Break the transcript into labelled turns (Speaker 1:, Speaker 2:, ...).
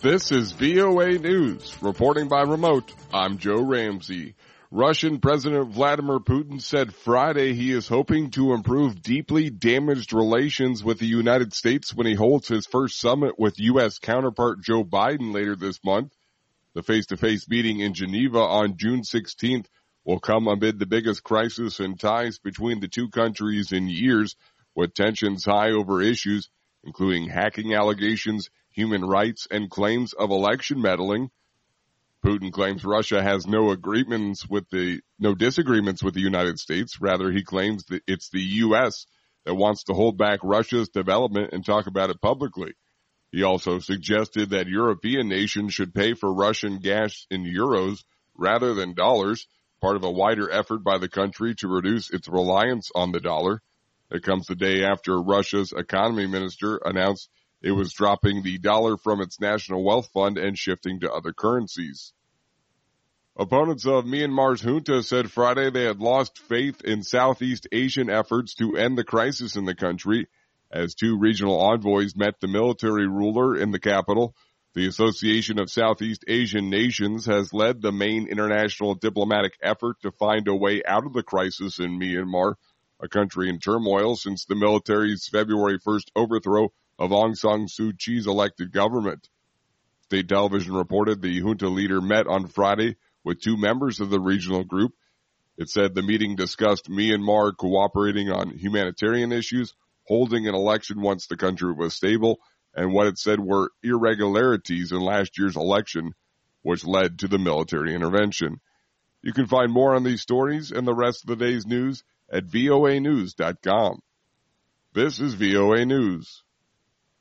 Speaker 1: This is VOA News. Reporting by remote, I'm Joe Ramsey. Russian President Vladimir Putin said Friday he is hoping to improve deeply damaged relations with the United States when he holds his first summit with U.S. counterpart Joe Biden later this month. The face-to-face meeting in Geneva on June 16th will come amid the biggest crisis in ties between the two countries in years, with tensions high over issues including hacking allegations, human rights, and claims of election meddling. Putin claims Russia has no disagreements with the United States. Rather, he claims that it's the U.S. that wants to hold back Russia's development and talk about it publicly. He also suggested that European nations should pay for Russian gas in euros rather than dollars, part of a wider effort by the country to reduce its reliance on the dollar. It comes the day after Russia's economy minister announced it was dropping the dollar from its national wealth fund and shifting to other currencies. Opponents of Myanmar's junta said Friday they had lost faith in Southeast Asian efforts to end the crisis in the country as two regional envoys met the military ruler in the capital. The Association of Southeast Asian Nations has led the main international diplomatic effort to find a way out of the crisis in Myanmar, a country in turmoil since the military's February 1st overthrow of Aung San Suu Kyi's elected government. State television reported the junta leader met on Friday with two members of the regional group. It said the meeting discussed Myanmar cooperating on humanitarian issues, holding an election once the country was stable, and what it said were irregularities in last year's election, which led to the military intervention. You can find more on these stories and the rest of the day's news at voanews.com. This is VOA News.